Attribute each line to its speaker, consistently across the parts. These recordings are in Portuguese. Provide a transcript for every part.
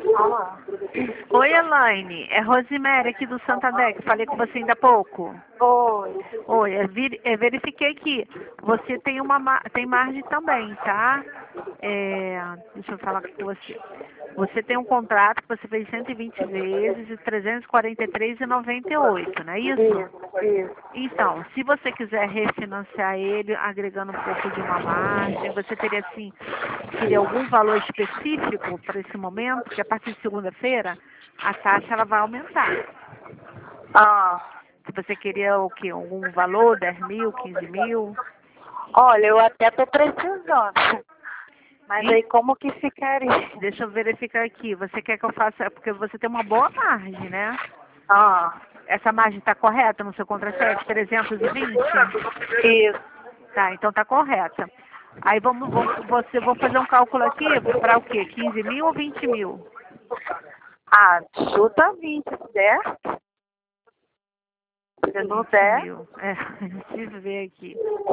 Speaker 1: Olá.
Speaker 2: Oi, Elaine. É Rosemary aqui do Santander, que falei com você ainda há pouco.
Speaker 1: Oi.
Speaker 2: Oi, verifiquei que você tem tem margem também, tá? Deixa eu falar com você. Você tem um contrato que você fez 120 vezes e 343,98, não é isso?
Speaker 1: Isso.
Speaker 2: Então, se você quiser refinanciar ele, agregando um pouco de uma margem, você teria assim, queria algum valor específico para esse momento, porque a partir de segunda-feira a taxa ela vai aumentar.
Speaker 1: Ah,
Speaker 2: Se você queria o quê? Algum valor, 10 mil, 15 mil?
Speaker 1: olha, eu até tô precisando. Mas
Speaker 2: E
Speaker 1: aí como que ficaria?
Speaker 2: deixa eu verificar aqui. Você quer que eu faça? Porque você tem uma boa margem, né?
Speaker 1: Ah,
Speaker 2: Essa margem está correta no seu contra-cheque? 320?
Speaker 1: isso.
Speaker 2: Tá, então tá correta. Aí vou fazer um cálculo aqui para o quê? 15 mil ou 20 mil?
Speaker 1: Ah, chuta 20, se der. Se não
Speaker 2: 20
Speaker 1: der,
Speaker 2: mil. Preciso ver aqui.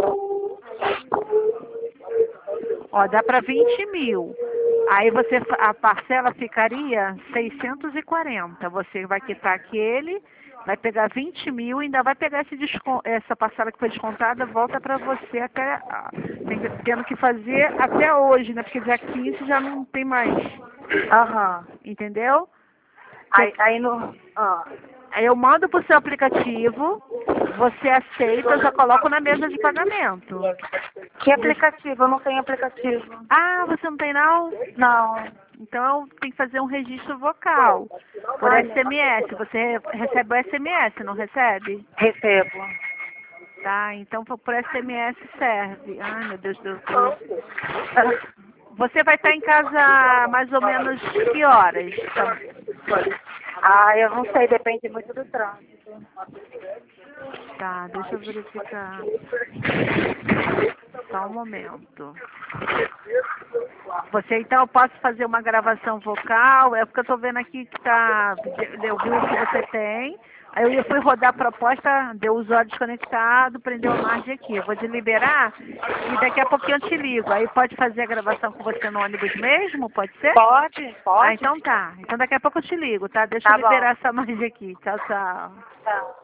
Speaker 2: Ó, dá para 20 mil. Aí a parcela ficaria 640. Você vai quitar aquele, vai pegar 20 mil, ainda vai pegar essa parcela que foi descontada, volta para você até, tendo que fazer até hoje, né? Porque dia 15 já não tem mais,
Speaker 1: aham.
Speaker 2: entendeu?
Speaker 1: Aí no... Ah.
Speaker 2: Aí eu mando pro seu aplicativo, você aceita, eu já coloco na mesa de pagamento.
Speaker 1: Que aplicativo? Eu não tenho aplicativo.
Speaker 2: Ah, você não tem não?
Speaker 1: Não.
Speaker 2: Então tem que fazer um registro vocal por
Speaker 1: Olha,
Speaker 2: SMS. Você recebe o SMS, não recebe?
Speaker 1: recebo.
Speaker 2: Tá, então por SMS serve. Ai, meu Deus do céu. Você vai estar em casa mais ou menos que horas?
Speaker 1: Ah, eu não sei, depende muito do trânsito.
Speaker 2: Tá, deixa eu verificar. Só um momento. Você então eu posso fazer uma gravação vocal, é porque eu tô vendo aqui que tá. Eu vi o que você tem. Aí eu fui rodar a proposta, deu o usuário desconectado, prendeu a margem aqui. Eu vou te liberar e daqui a pouquinho eu te ligo. Aí pode fazer a gravação com você no ônibus mesmo? Pode ser?
Speaker 1: Pode?
Speaker 2: Ah,
Speaker 1: Pode?
Speaker 2: então tá. Então daqui a pouco eu te ligo, tá? Deixa eu
Speaker 1: Tá bom.
Speaker 2: liberar essa margem aqui. Tchau, tchau.
Speaker 1: Tá.